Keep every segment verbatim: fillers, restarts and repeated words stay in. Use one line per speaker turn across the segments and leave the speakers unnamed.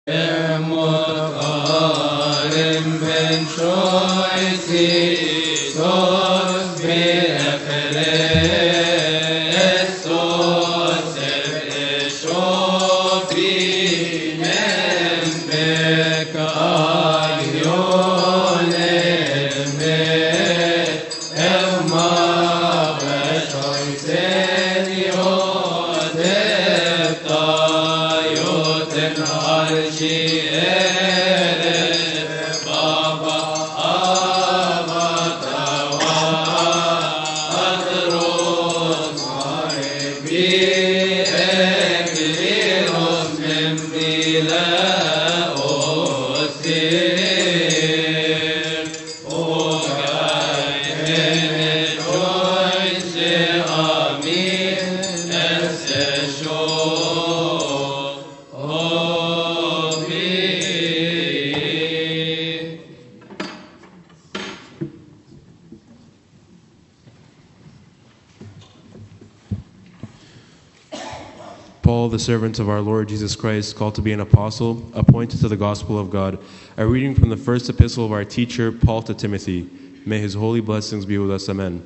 Paul, the servant of our Lord Jesus Christ, called to be an apostle, appointed to the gospel of God, a reading from the first epistle of our teacher, Paul, to Timothy. May his holy blessings be with us. Amen.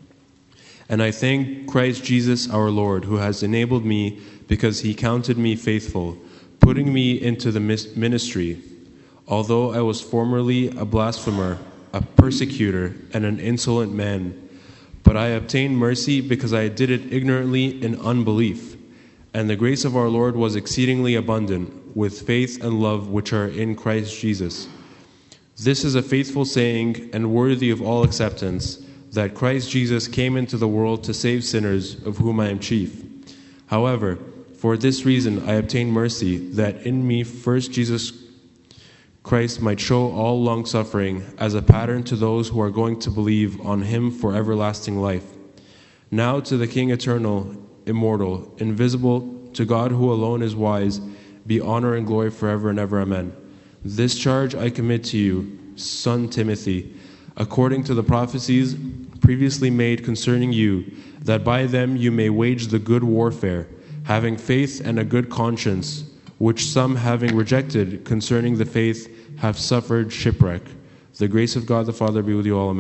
And I thank Christ Jesus our Lord, who has enabled me because he counted me faithful, putting me into the ministry. Although I was formerly a blasphemer, a persecutor, and an insolent man, but I obtained mercy because I did it ignorantly in unbelief. And the grace of our Lord was exceedingly abundant, with faith and love which are in Christ Jesus. This is a faithful saying and worthy of all acceptance, that Christ Jesus came into the world to save sinners, of whom I am chief. However, for this reason I obtained mercy, that in me first Jesus Christ might show all long-suffering as a pattern to those who are going to believe on him for everlasting life. Now to the King eternal, immortal, invisible, to God who alone is wise, be honor and glory forever and ever. Amen. This charge I commit to you, son Timothy, according to the prophecies previously made concerning you, that by them you may wage the good warfare, having faith and a good conscience, which some, having rejected concerning the faith, have suffered shipwreck. The grace of God the Father be with you all. Amen.